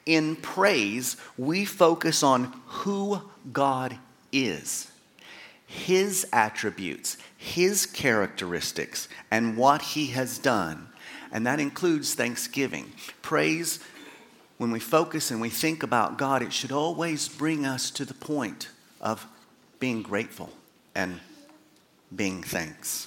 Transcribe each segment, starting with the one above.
In praise, we focus on who God is, His attributes, His characteristics, and what He has done. And that includes thanksgiving. Praise, when we focus and we think about God, it should always bring us to the point of being grateful and giving thanks.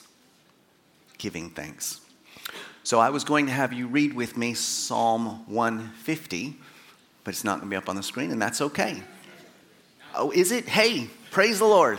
So I was going to have you read with me Psalm 150, but it's not going to be up on the screen, and that's okay. Oh, is it? Hey, praise the Lord.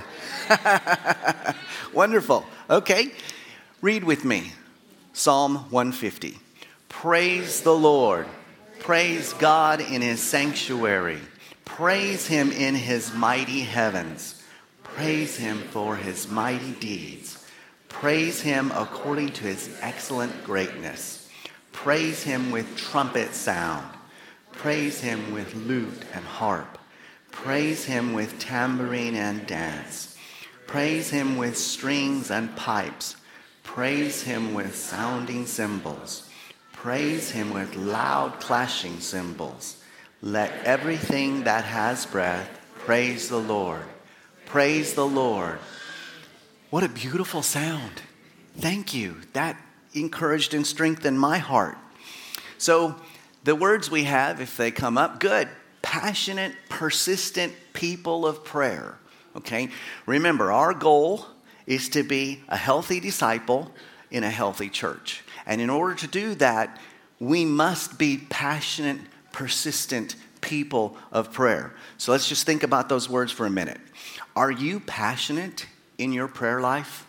Wonderful. Okay, read with me. Psalm 150. Praise the Lord. Praise God in His sanctuary. Praise Him in His mighty heavens. Praise Him for His mighty deeds. Praise Him according to His excellent greatness. Praise Him with trumpet sound. Praise Him with lute and harp. Praise Him with tambourine and dance. Praise Him with strings and pipes. Praise Him with sounding cymbals. Praise Him with loud clashing cymbals. Let everything that has breath praise the Lord. Praise the Lord. What a beautiful sound. Thank you. That encouraged and strengthened my heart. So the words we have, if they come up, good. Passionate, persistent people of prayer. Okay? Remember, our goal is to be a healthy disciple in a healthy church. And in order to do that, we must be passionate, persistent people of prayer. So let's just think about those words for a minute. Are you passionate in your prayer life?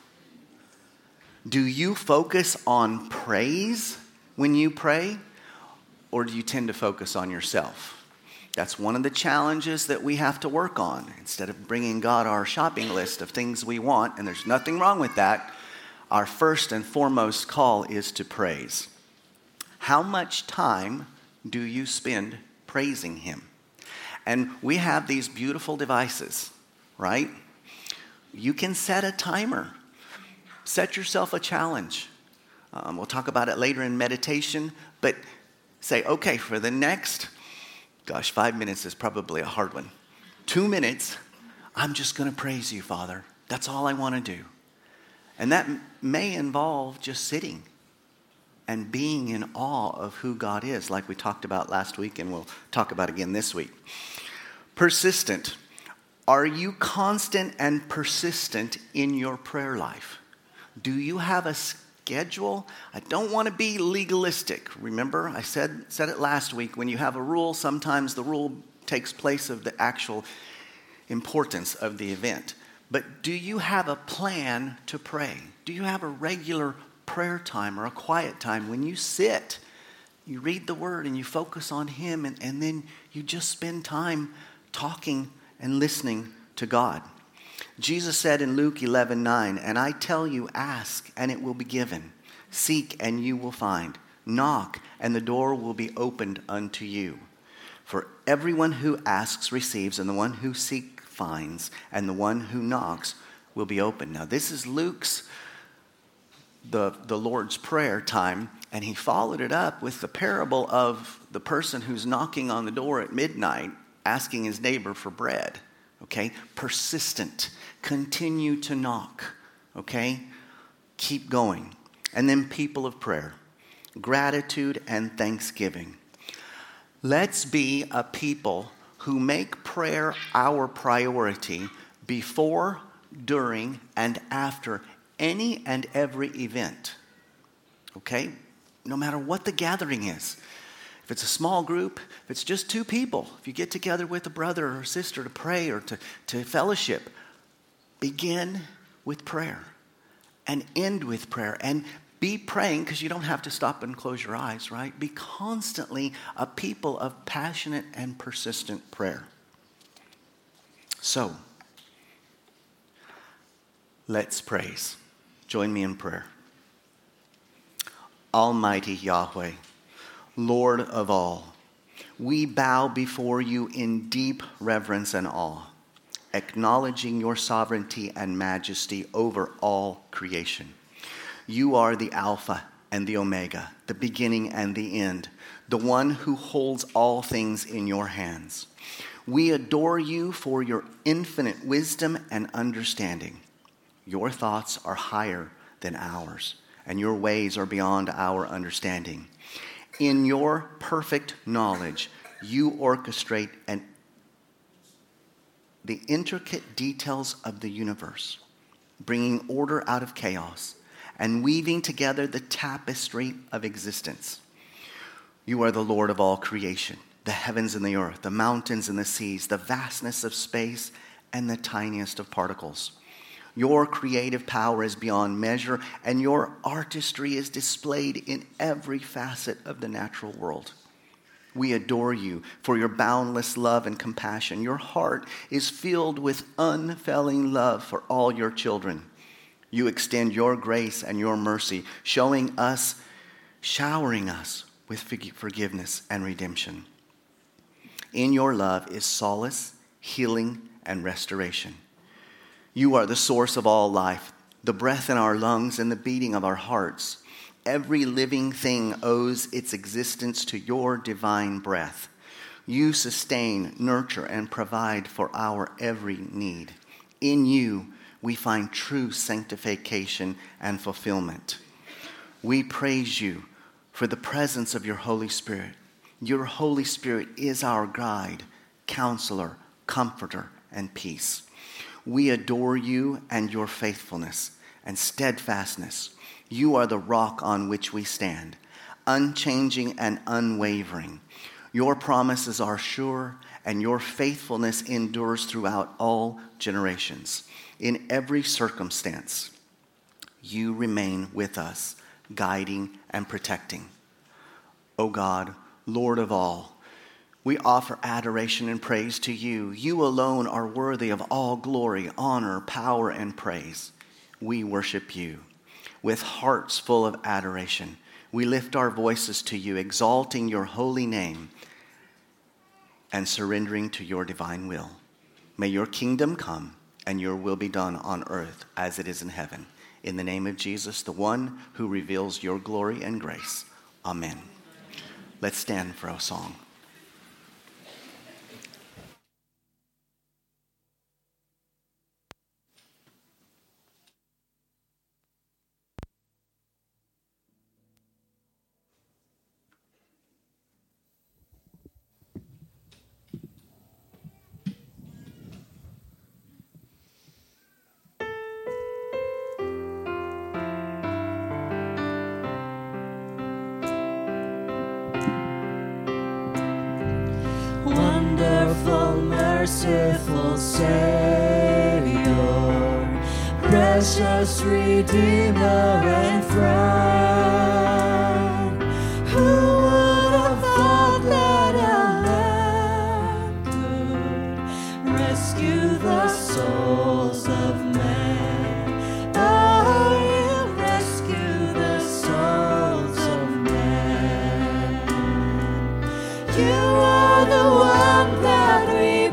Do you focus on praise when you pray? Or do you tend to focus on yourself? That's one of the challenges that we have to work on. Instead of bringing God our shopping list of things we want, and there's nothing wrong with that, our first and foremost call is to praise. How much time do you spend praising Him? And we have these beautiful devices, right? You can set a timer. Set yourself a challenge. We'll talk about it later in meditation, but say, okay, for the next, 5 minutes is probably a hard one. 2 minutes, I'm just going to praise you, Father. That's all I want to do. And that may involve just sitting and being in awe of who God is, like we talked about last week and we'll talk about again this week. Persistent. Are you constant and persistent in your prayer life? Do you have a schedule? I don't want to be legalistic. Remember, I said it last week. When you have a rule, sometimes the rule takes place of the actual importance of the event. But do you have a plan to pray? Do you have a regular prayer time or a quiet time when you sit, you read the Word and you focus on Him and then you just spend time talking and listening to God? Jesus said in Luke 11:9, "And I tell you, ask and it will be given. Seek and you will find. Knock and the door will be opened unto you. For everyone who asks receives, and the one who seeks finds, and the one who knocks will be opened." Now this is Luke's, the Lord's Prayer time, and he followed it up with the parable of the person who's knocking on the door at midnight, asking his neighbor for bread. Okay? Persistent. Continue to knock. Okay? Keep going. And then people of prayer. Gratitude and thanksgiving. Let's be a people who make prayer our priority before, during, and after any and every event. Okay? No matter what the gathering is. If it's a small group, if it's just 2 people, if you get together with a brother or sister to pray or to fellowship, begin with prayer and end with prayer. And be praying, because you don't have to stop and close your eyes, right? Be constantly a people of passionate and persistent prayer. So, let's praise. Join me in prayer. Almighty Yahweh, Lord of all, we bow before you in deep reverence and awe, acknowledging your sovereignty and majesty over all creation. You are the Alpha and the Omega, the beginning and the end, the one who holds all things in your hands. We adore you for your infinite wisdom and understanding. Your thoughts are higher than ours, and your ways are beyond our understanding. In your perfect knowledge, you orchestrate the intricate details of the universe, bringing order out of chaos and weaving together the tapestry of existence. You are the Lord of all creation, the heavens and the earth, the mountains and the seas, the vastness of space, and the tiniest of particles. Your creative power is beyond measure, and your artistry is displayed in every facet of the natural world. We adore you for your boundless love and compassion. Your heart is filled with unfailing love for all your children. You extend your grace and your mercy, showering us with forgiveness and redemption. In your love is solace, healing, and restoration. You are the source of all life, the breath in our lungs and the beating of our hearts. Every living thing owes its existence to your divine breath. You sustain, nurture, and provide for our every need. In you, we find true sanctification and fulfillment. We praise you for the presence of your Holy Spirit. Your Holy Spirit is our guide, counselor, comforter, and peace. We adore you and your faithfulness and steadfastness. You are the rock on which we stand, unchanging and unwavering. Your promises are sure, and your faithfulness endures throughout all generations. In every circumstance, you remain with us, guiding and protecting. O God, Lord of all, we offer adoration and praise to you. You alone are worthy of all glory, honor, power, and praise. We worship you. With hearts full of adoration, we lift our voices to you, exalting your holy name and surrendering to your divine will. May your kingdom come and your will be done on earth as it is in heaven. In the name of Jesus, the one who reveals your glory and grace. Amen. Let's stand for a song. Wonderful, merciful Savior, precious Redeemer and friend, who would have thought that a lamb could rescue the souls of men? Oh, you rescue the souls of men. You are the one that we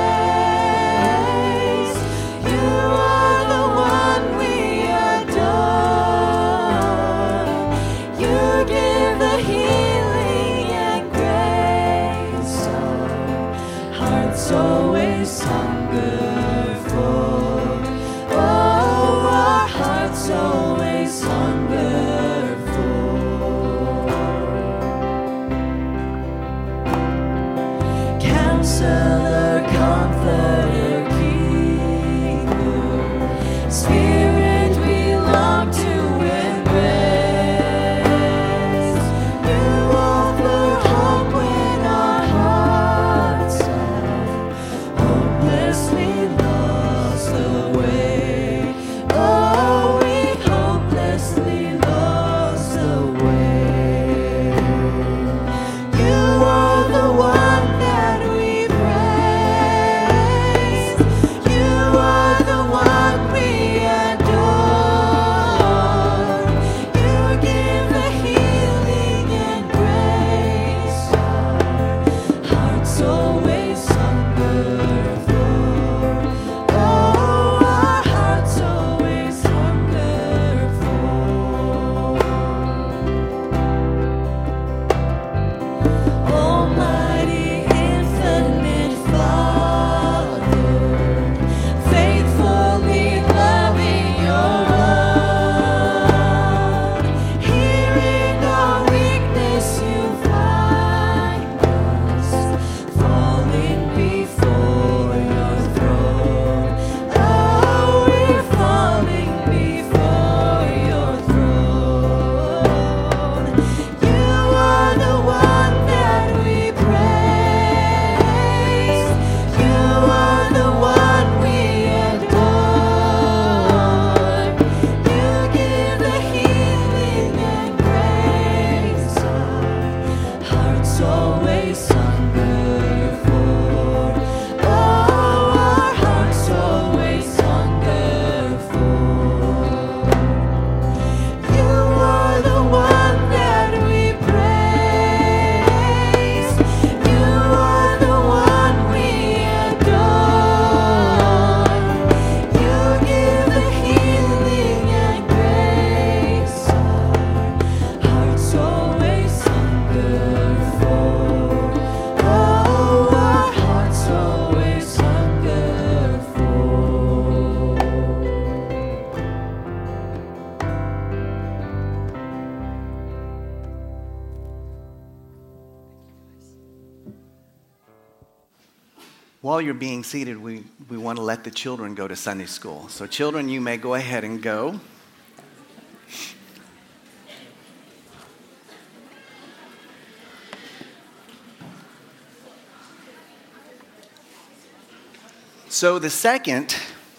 praise. You are the one we adore. You give the healing and grace. So hearts always hunger for. Oh, our hearts always hunger for. Counselor, Comforter, Keeper, Spirit we long to embrace. You offer hope when our hearts have hopelessly lost the way. Oh, we hopelessly lost the way. You are the one that we praise. While you're being seated, we want to let the children go to Sunday school. So children, you may go ahead and go. So the second,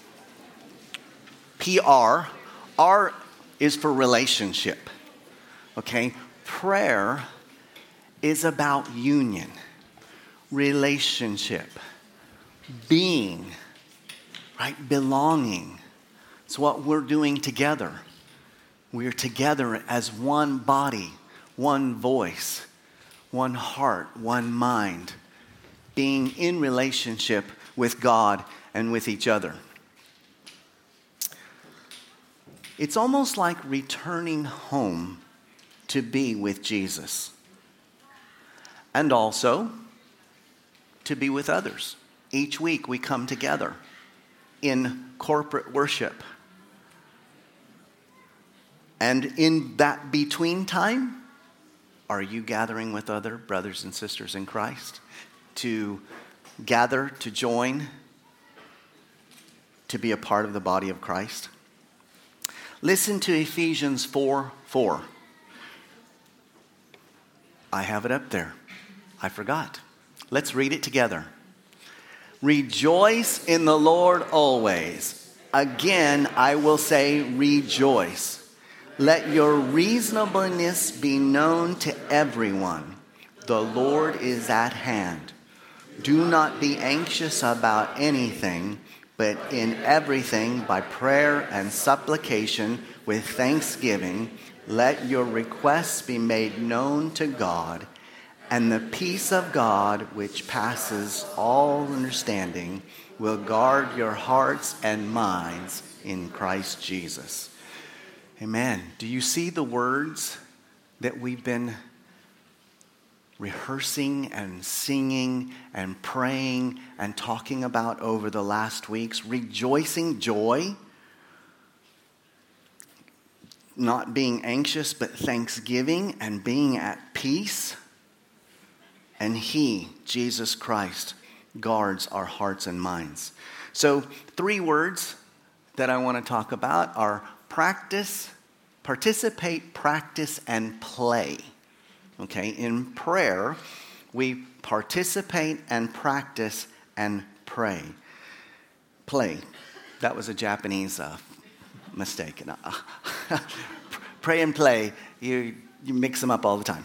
PR, R is for relationship. Okay? Prayer is about union, relationship, being, right? Belonging. It's what we're doing together. We're together as one body, one voice, one heart, one mind, being in relationship with God and with each other. It's almost like returning home to be with Jesus, and also to be with others. Each week we come together in corporate worship. And in that between time, are you gathering with other brothers and sisters in Christ to gather, to join, to be a part of the body of Christ? Listen to Ephesians 4:4. I have it up there. I forgot. Let's read it together. Rejoice in the Lord always. Again, I will say rejoice. Let your reasonableness be known to everyone. The Lord is at hand. Do not be anxious about anything, but in everything, by prayer and supplication with thanksgiving, let your requests be made known to God, and the peace of God, which passes all understanding, will guard your hearts and minds in Christ Jesus. Amen. Do you see the words that we've been rehearsing and singing and praying and talking about over the last weeks? Rejoicing, joy. Not being anxious, but thanksgiving and being at peace. And He, Jesus Christ, guards our hearts and minds. So 3 words that I want to talk about are practice, participate, practice, and play. Okay, in prayer, we participate and practice and pray. Play. That was a Japanese mistake. Pray and play, you mix them up all the time.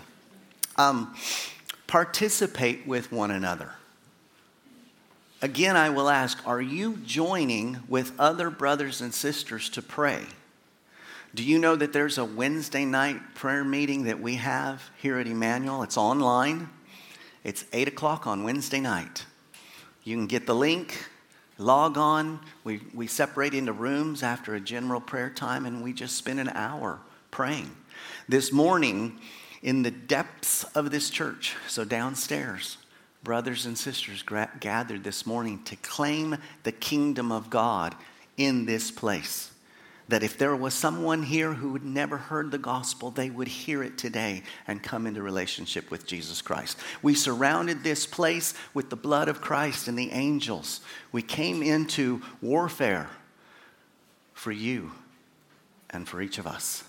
Participate with one another. Again, I will ask, are you joining with other brothers and sisters to pray? Do you know that there's a Wednesday night prayer meeting that we have here at Emmanuel? It's online. It's 8 o'clock on Wednesday night. You can get the link, log on. We separate into rooms after a general prayer time, and we just spend an hour praying. This morning, in the depths of this church, so downstairs, brothers and sisters gathered this morning to claim the kingdom of God in this place. That if there was someone here who had never heard the gospel, they would hear it today and come into relationship with Jesus Christ. We surrounded this place with the blood of Christ and the angels. We came into warfare for you and for each of us.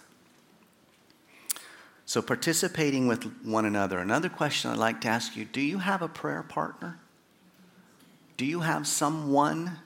So participating with one another. Another question I'd like to ask you, do you have a prayer partner? Do you have someone,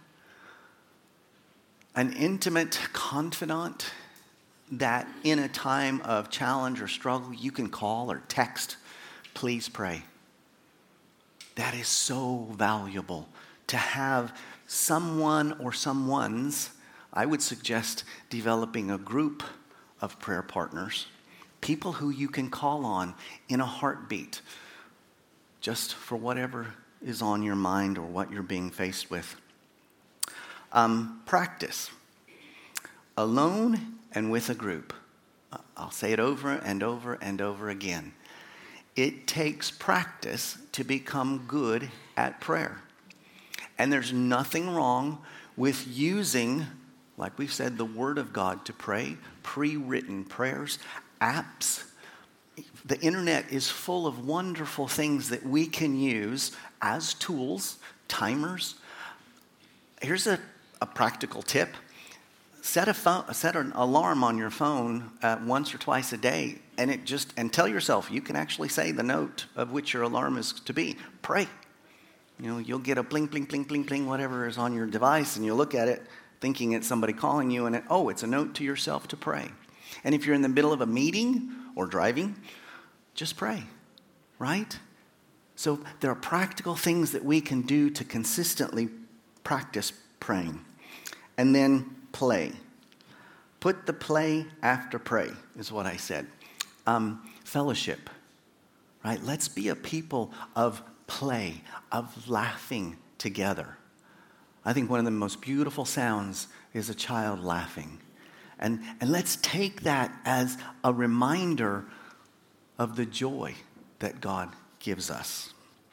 an intimate confidant that in a time of challenge or struggle you can call or text, please pray? That is so valuable to have someone or someone's. I would suggest developing a group of prayer partners, people who you can call on in a heartbeat, just for whatever is on your mind or what you're being faced with. Practice. Alone and with a group. I'll say it over and over and over again. It takes practice to become good at prayer. And there's nothing wrong with using, like we've said, the Word of God to pray, pre-written prayers, apps. The internet is full of wonderful things that we can use as tools timers. Here's a practical tip. Set an alarm on your phone once or twice a day, and tell yourself, you can actually say the note of which your alarm is to be. Pray. You'll get a bling, bling, bling, bling, bling, whatever is on your device, and you'll look at it thinking it's somebody calling you, and it's a note to yourself to pray. And if you're in the middle of a meeting or driving, just pray, right? So there are practical things that we can do to consistently practice praying. And then play. Put the play after pray, is what I said. Fellowship, right? Let's be a people of play, of laughing together. I think one of the most beautiful sounds is a child laughing. And let's take that as a reminder of the joy that God gives us.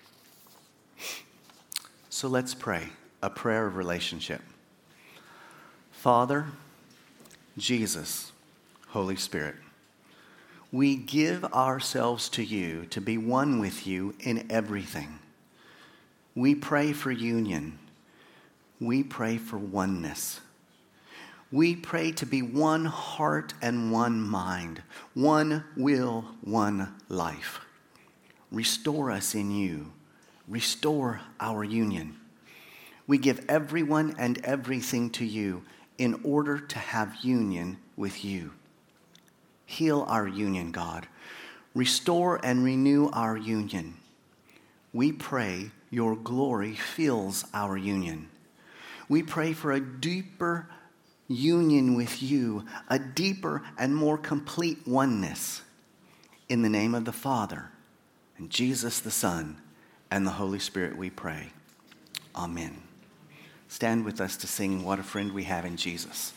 So let's pray a prayer of relationship. Father, Jesus, Holy Spirit, we give ourselves to you to be one with you in everything. We pray for union. We pray for oneness. We pray to be one heart and one mind, one will, one life. Restore us in you. Restore our union. We give everyone and everything to you in order to have union with you. Heal our union, God. Restore and renew our union. We pray your glory fills our union. We pray for a deeper union with you, a deeper and more complete oneness. In the name of the Father, and Jesus the Son, and the Holy Spirit we pray. Amen. Stand with us to sing What a Friend We Have in Jesus.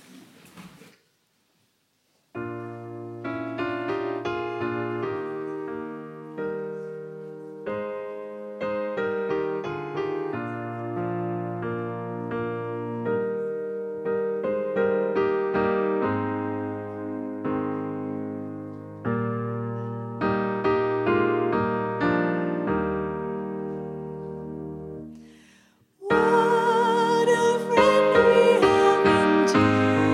What a friend we have in Jesus.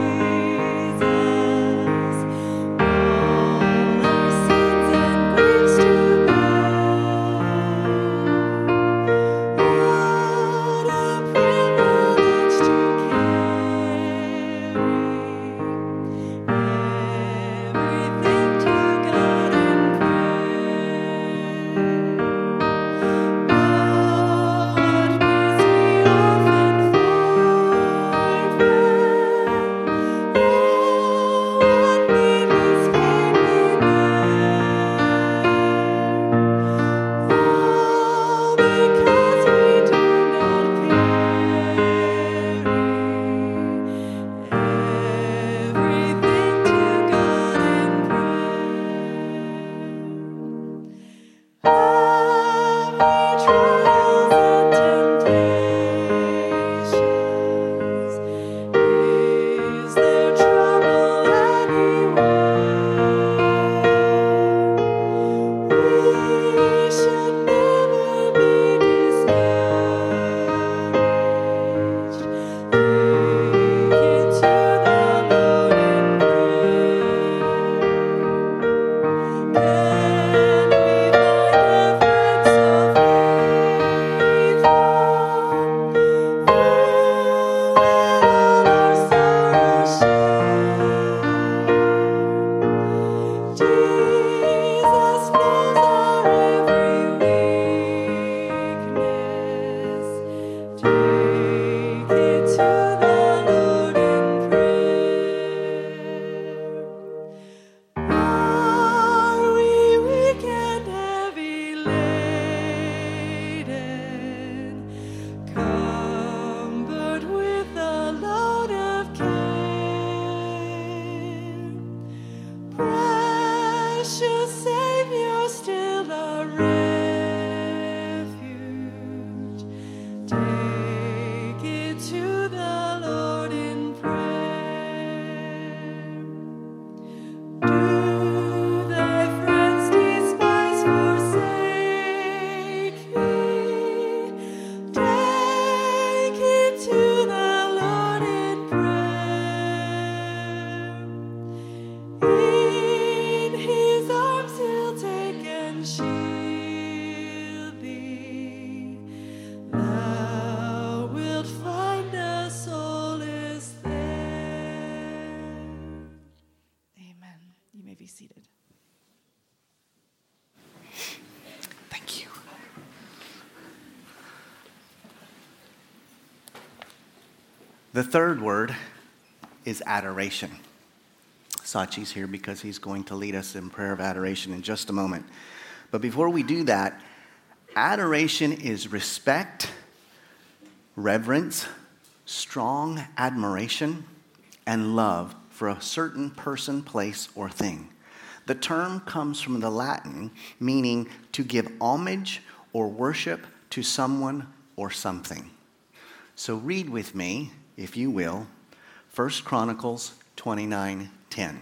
The third word is adoration. Sachi's here because he's going to lead us in prayer of adoration in just a moment. But before we do that, adoration is respect, reverence, strong admiration, and love for a certain person, place, or thing. The term comes from the Latin meaning to give homage or worship to someone or something. So read with me, if you will, 1 Chronicles 29:10.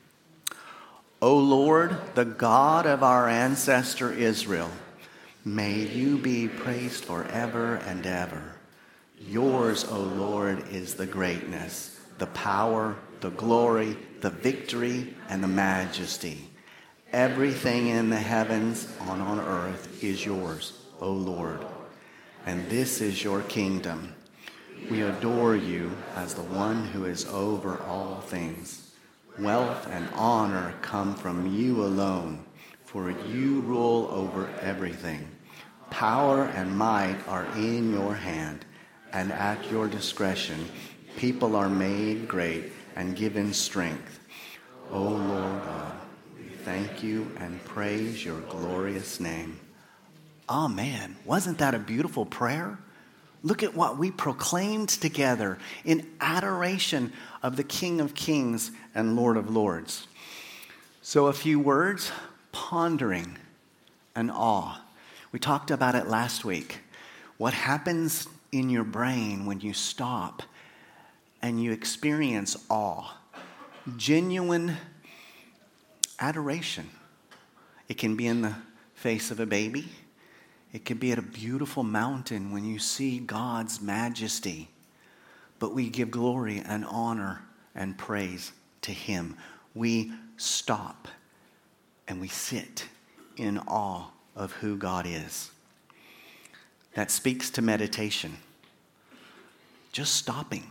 O Lord, the God of our ancestor Israel, may you be praised forever and ever. Yours, O Lord, is the greatness, the power, the glory, the victory, and the majesty. Everything in the heavens and on earth is yours, O Lord, and this is your kingdom. We adore you as the one who is over all things. Wealth and honor come from you alone, for you rule over everything. Power and might are in your hand, and at your discretion people are made great and given strength. O Lord God, we thank you and praise your glorious name. Amen. Wasn't that a beautiful prayer? Look at what we proclaimed together in adoration of the King of Kings and Lord of Lords. So a few words, pondering and awe. We talked about it last week. What happens in your brain when you stop and you experience awe? Genuine adoration. It can be in the face of a baby. It can be at a beautiful mountain when you see God's majesty. But we give glory and honor and praise to Him. We stop and we sit in awe of who God is. That speaks to meditation. Just stopping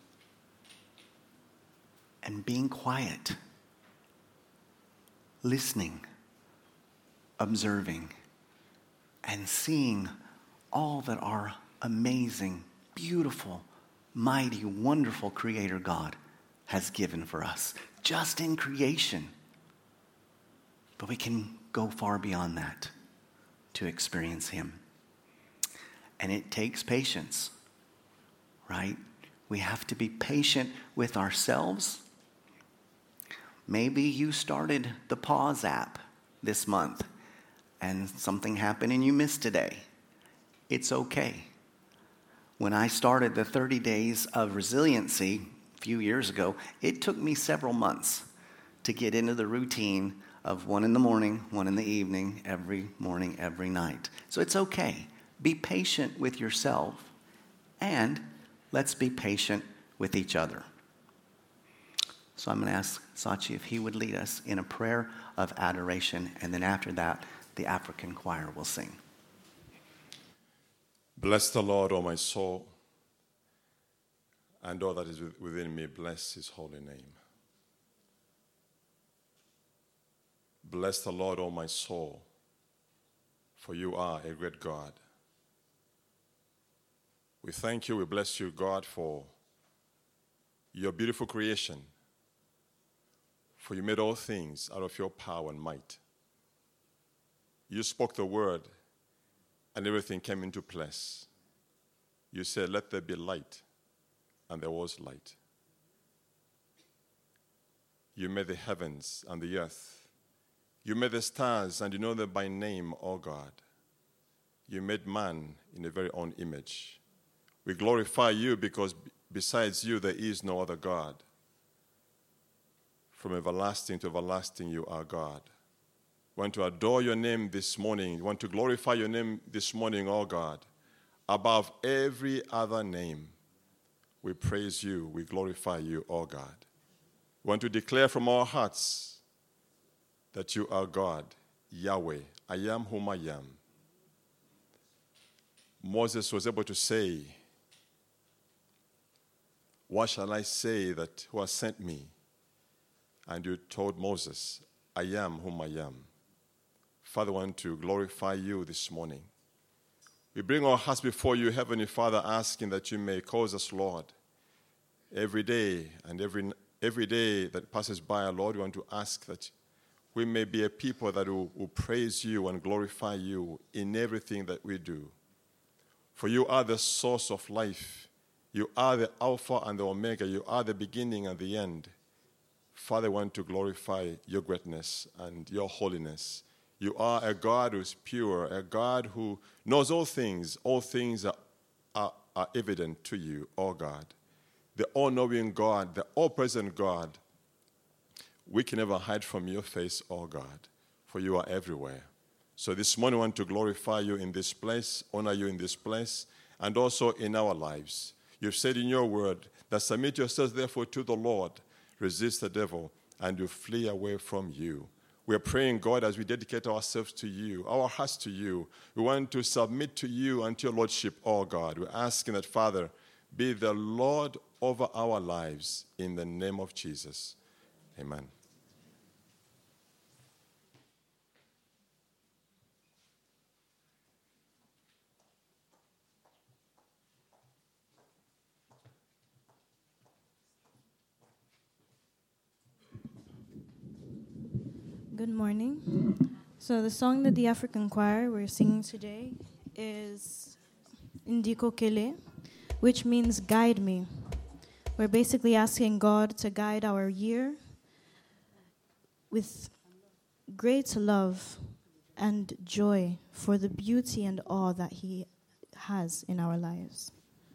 and being quiet, listening, observing, and seeing all that our amazing, beautiful, mighty, wonderful Creator God has given for us, just in creation. But we can go far beyond that to experience Him. And it takes patience, right? We have to be patient with ourselves. Maybe you started the Pause app this month and something happened and you missed today. It's okay. When I started the 30 days of resiliency a few years ago, it took me several months to get into the routine of 1 in the morning, 1 in the evening, every morning, every night. So it's okay. Be patient with yourself, and let's be patient with each other. So I'm going to ask Sachi if he would lead us in a prayer of adoration, and then after that, the African choir will sing. Bless the Lord, O my soul, and all that is within me, bless His holy name. Bless the Lord, O my soul, for you are a great God. We thank you, we bless you, God, for your beautiful creation, for you made all things out of your power and might. You spoke the word, and everything came into place. You said, let there be light, and there was light. You made the heavens and the earth. You made the stars, and you know them by name, O God. You made man in your very own image. We glorify you because besides you there is no other God. From everlasting to everlasting you are God. We want to adore your name this morning. We want to glorify your name this morning, oh God. Above every other name, we praise you, we glorify you, oh God. We want to declare from our hearts that you are God, Yahweh, I am whom I am. Moses was able to say, what shall I say that who has sent me? And you told Moses, I am whom I am. Father, I want to glorify you this morning. We bring our hearts before you, Heavenly Father, asking that you may cause us, Lord, every day and every day that passes by, Lord, we want to ask that we may be a people that will praise you and glorify you in everything that we do. For you are the source of life. You are the Alpha and the Omega. You are the beginning and the end. Father, I want to glorify your greatness and your holiness. You are a God who is pure, a God who knows all things. All things are evident to you, oh God. The all-knowing God, the all-present God. We can never hide from your face, oh God, for you are everywhere. So this morning I want to glorify you in this place, honor you in this place, and also in our lives. You've said in your word that submit yourselves therefore to the Lord, resist the devil, and you flee away from you. We are praying, God, as we dedicate ourselves to you, our hearts to you. We want to submit to you and to your Lordship, oh God. We're asking that, Father, be the Lord over our lives in the name of Jesus. Amen. Good morning. So the song that the African choir we're singing today is Indiko Kele, which means guide me. We're basically asking God to guide our year with great love and joy for the beauty and awe that He has in our lives.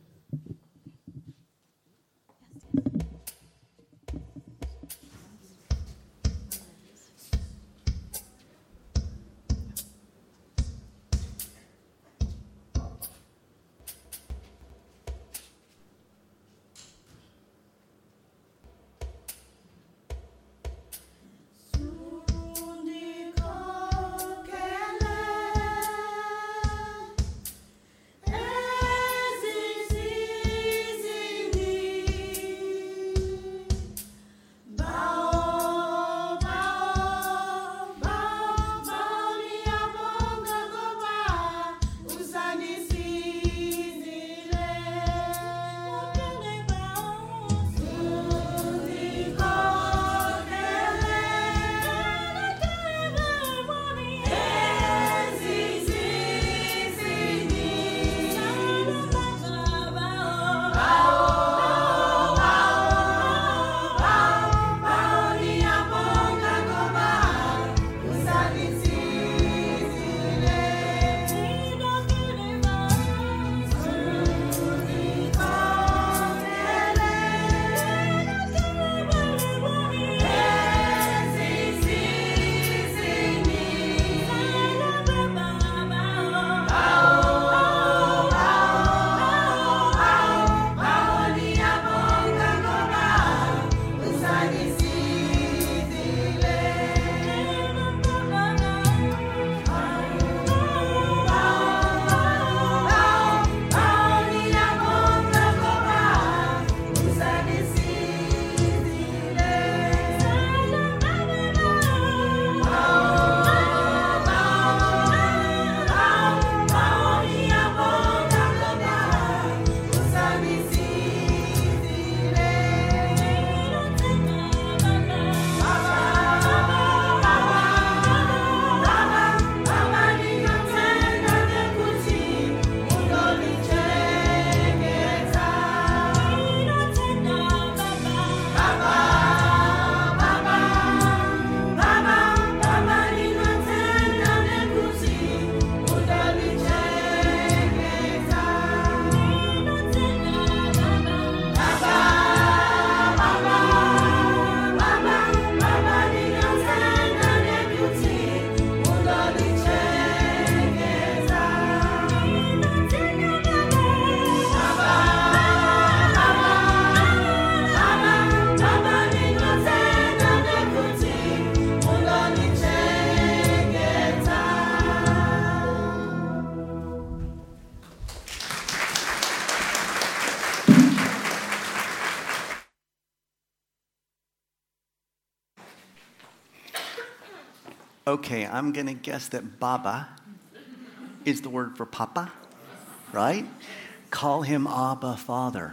Okay, I'm going to guess that Baba is the word for Papa, right? Call him Abba, Father.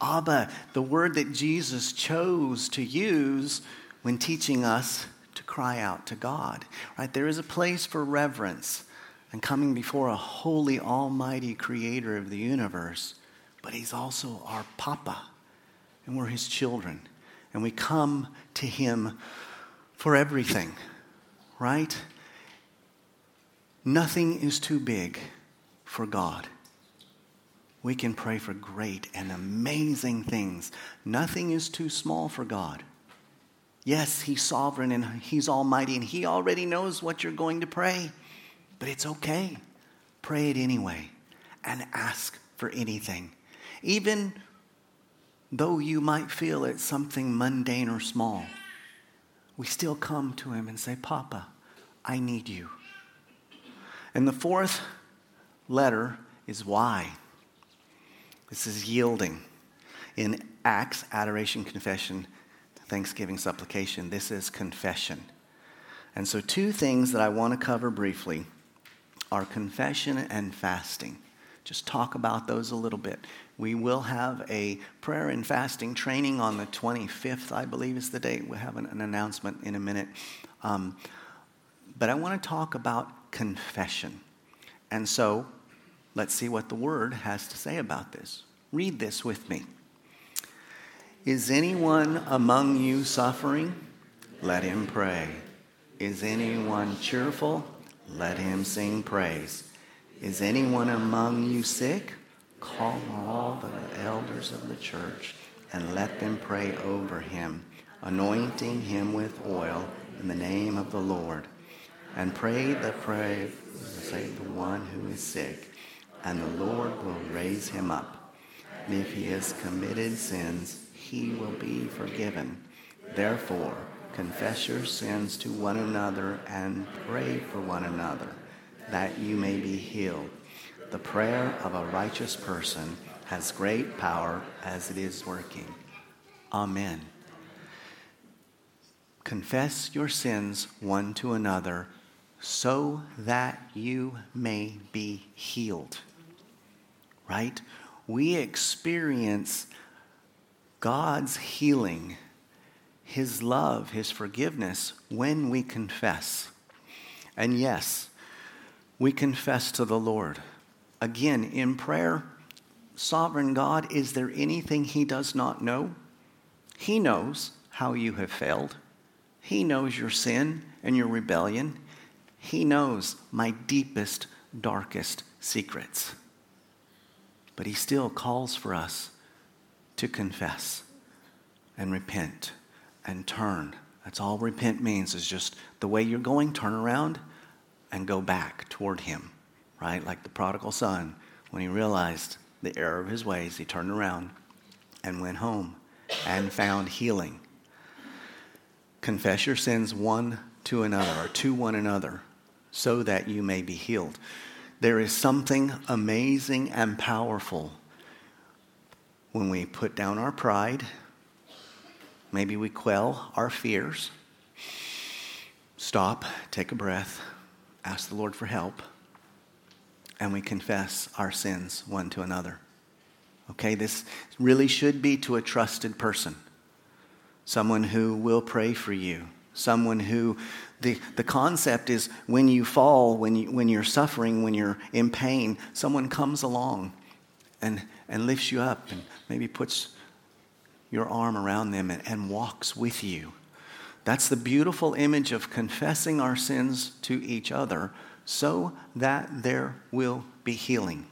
Abba, the word that Jesus chose to use when teaching us to cry out to God. Right? There is a place for reverence and coming before a holy, almighty creator of the universe, but he's also our Papa, and we're his children, and we come to him for everything, right? Nothing is too big for God. We can pray for great and amazing things. Nothing is too small for God. Yes, he's sovereign and he's almighty, and he already knows what you're going to pray. But it's okay. Pray it anyway and ask for anything. Even though you might feel it's something mundane or small, we still come to him and say, Papa, I need you. And the fourth letter is Y. This is yielding. In Acts, adoration, confession, thanksgiving, supplication, this is confession. And so two things that I want to cover briefly are confession and fasting. Just talk about those a little bit. We will have a prayer and fasting training on the 25th, I believe is the date. We'll have an announcement in a minute. But I want to talk about confession. And so let's see what the Word has to say about this. Read this with me. Is anyone among you suffering? Let him pray. Is anyone cheerful? Let him sing praise. Is anyone among you sick? Call all the elders of the church and let them pray over him, anointing him with oil in the name of the Lord. And pray the prayer, save the one who is sick, and the Lord will raise him up. And if he has committed sins, he will be forgiven. Therefore, confess your sins to one another and pray for one another, that you may be healed. The prayer of a righteous person has great power as it is working. Amen. Confess your sins one to another so that you may be healed. Right? We experience God's healing, his love, his forgiveness when we confess. And yes, we confess to the Lord. Again, in prayer, sovereign God, is there anything he does not know? He knows how you have failed. He knows your sin and your rebellion. He knows my deepest, darkest secrets. But he still calls for us to confess and repent and turn. That's all repent means, is just the way you're going, turn around and go back toward him, right? Like the prodigal son, when he realized the error of his ways, he turned around and went home and found healing. Confess your sins one to another, or to one another, so that you may be healed. There is something amazing and powerful when we put down our pride. Maybe we quell our fears. Stop, take a breath, ask the Lord for help, and we confess our sins one to another. Okay, this really should be to a trusted person. Someone who will pray for you. Someone who, the concept is when you fall, when you're suffering, when you're in pain, someone comes along and lifts you up and maybe puts your arm around them and walks with you. That's the beautiful image of confessing our sins to each other so that there will be healing.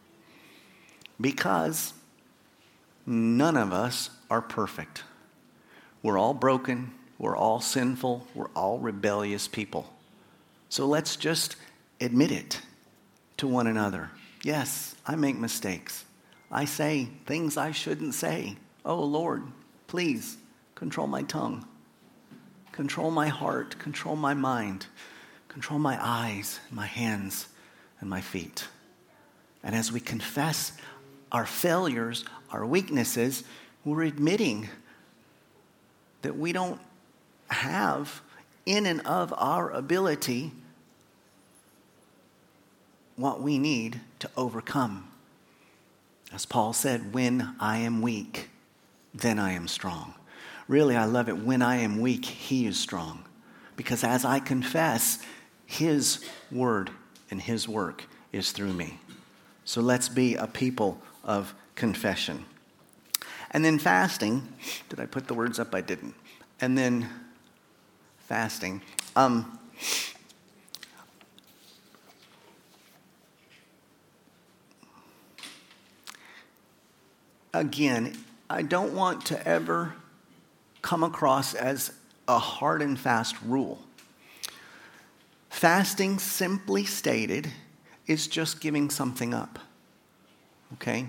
Because none of us are perfect. We're all broken. We're all sinful. We're all rebellious people. So let's just admit it to one another. Yes, I make mistakes. I say things I shouldn't say. Oh, Lord, please control my tongue. Control my heart. Control my mind. Control my eyes, my hands, and my feet. And as we confess our failures, our weaknesses, we're admitting that we don't have in and of our ability what we need to overcome. As Paul said, when I am weak, then I am strong. Really, I love it. When I am weak, he is strong. Because as I confess, his word and his work is through me. So let's be a people of confession. And then fasting. Did I put the words up? I didn't. And then fasting. Again, I don't want to ever come across as a hard and fast rule. Fasting, simply stated, is just giving something up. Okay?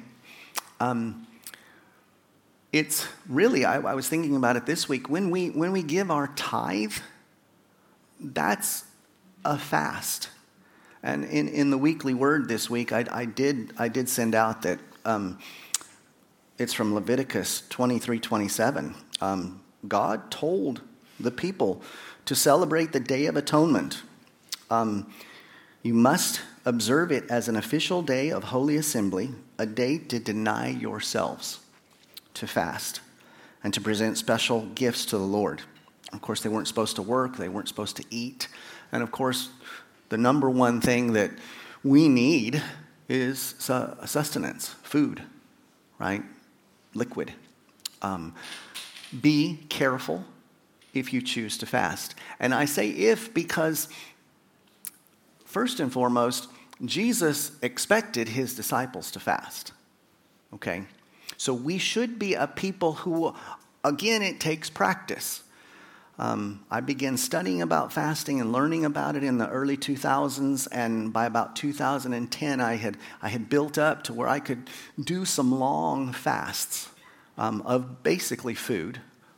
It's really, I was thinking about it this week, when we give our tithe, that's a fast. And in the weekly word this week, I did send out that it's from Leviticus 23:27. God told the people to celebrate the Day of Atonement. You must observe it as an official day of Holy Assembly, a day to deny yourselves, to fast, and to present special gifts to the Lord. Of course, they weren't supposed to work. They weren't supposed to eat. And of course, the number one thing that we need is sustenance, food, right? Liquid. Be careful if you choose to fast. And I say if because, first and foremost, Jesus expected his disciples to fast. Okay? So we should be a people who, again, it takes practice. I began studying about fasting and learning about it in the early 2000s, and by about 2010, I had built up to where I could do some long fasts of basically food,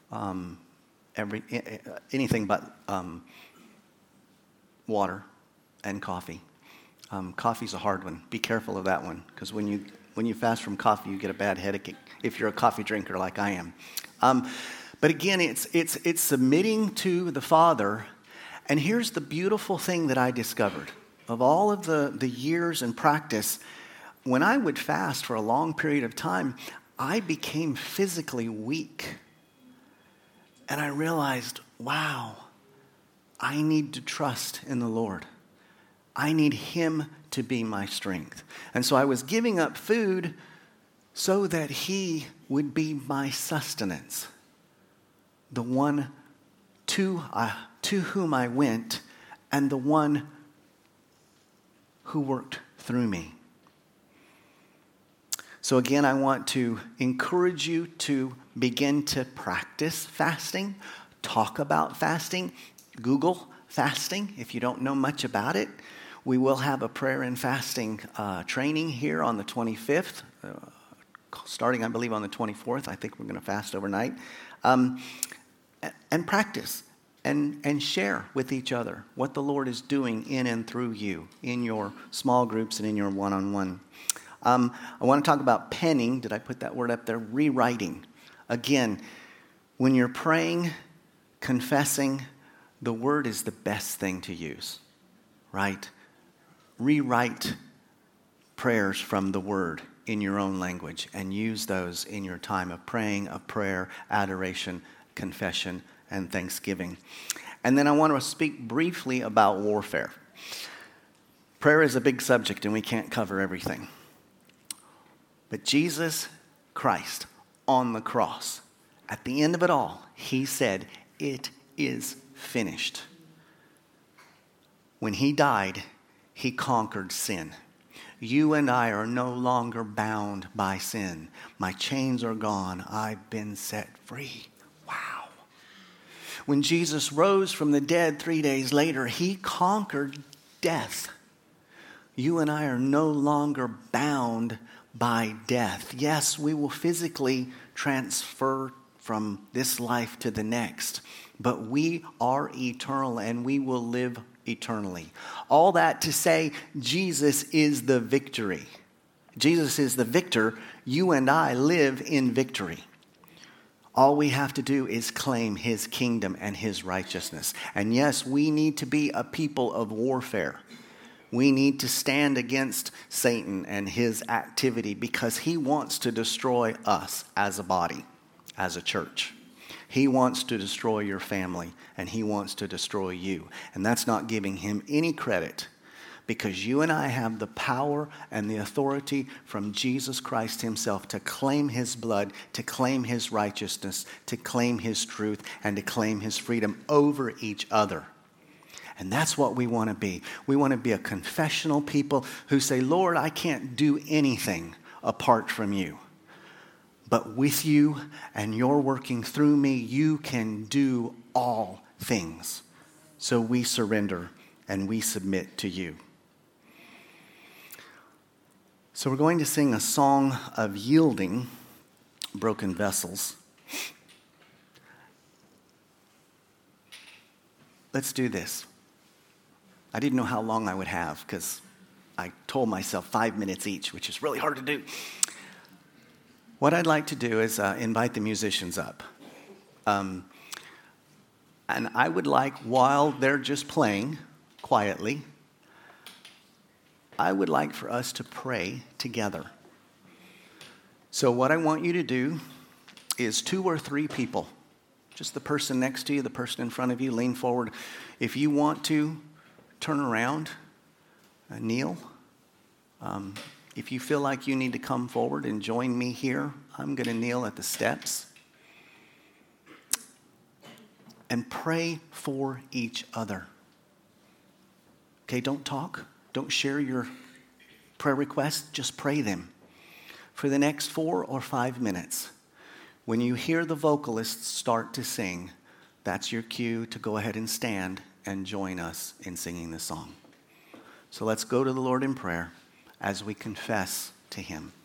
anything but water and coffee. Coffee's a hard one. Be careful of that one, because when you fast from coffee, you get a bad headache if you're a coffee drinker like I am. But again, it's submitting to the Father. And here's the beautiful thing that I discovered. Of all of the years and practice, when I would fast for a long period of time, I became physically weak. And I realized, wow, I need to trust in the Lord. I need him to be my strength. And so I was giving up food so that he would be my sustenance. The one to whom I went, and the one who worked through me. So again, I want to encourage you to begin to practice fasting, talk about fasting, Google fasting if you don't know much about it. We will have a prayer and fasting training here on the 25th, starting, I believe, on the 24th. I think we're going to fast overnight. And practice and share with each other what the Lord is doing in and through you in your small groups and in your one-on-one. I want to talk about penning. Did I put that word up there? Rewriting. Again, when you're praying, confessing, the word is the best thing to use, right? Rewrite prayers from the word in your own language and use those in your time of praying, of prayer, adoration, confession, and thanksgiving. And then I want to speak briefly about warfare. Prayer is a big subject and we can't cover everything. But Jesus Christ on the cross, at the end of it all, he said, "It is finished." When he died, he conquered sin. You and I are no longer bound by sin. My chains are gone. I've been set free. Wow. When Jesus rose from the dead 3 days later, he conquered death. You and I are no longer bound by death. Yes, we will physically transfer from this life to the next, but we are eternal and we will live eternally. All that to say, Jesus is the victory. Jesus is the victor. You and I live in victory. All we have to do is claim his kingdom and his righteousness. And yes, we need to be a people of warfare. We need to stand against Satan and his activity because he wants to destroy us as a body, as a church. He wants to destroy your family, and he wants to destroy you. And that's not giving him any credit, because you and I have the power and the authority from Jesus Christ himself to claim his blood, to claim his righteousness, to claim his truth, and to claim his freedom over each other. And that's what we want to be. We want to be a confessional people who say, Lord, I can't do anything apart from you. But with you and you're working through me, you can do all things. So we surrender and we submit to you. So we're going to sing a song of yielding, broken vessels. Let's do this. I didn't know how long I would have because I told myself 5 minutes each, which is really hard to do. What I'd like to do is invite the musicians up. And I would like, while they're just playing quietly, I would like for us to pray together. So what I want you to do is 2 or 3 people, just the person next to you, the person in front of you, lean forward. If you want to, turn around, kneel. If you feel like you need to come forward and join me here, I'm going to kneel at the steps. And pray for each other. Okay, don't talk. Don't share your prayer requests. Just pray them. For the next 4 or 5 minutes, when you hear the vocalists start to sing, that's your cue to go ahead and stand and join us in singing the song. So let's go to the Lord in prayer as we confess to him.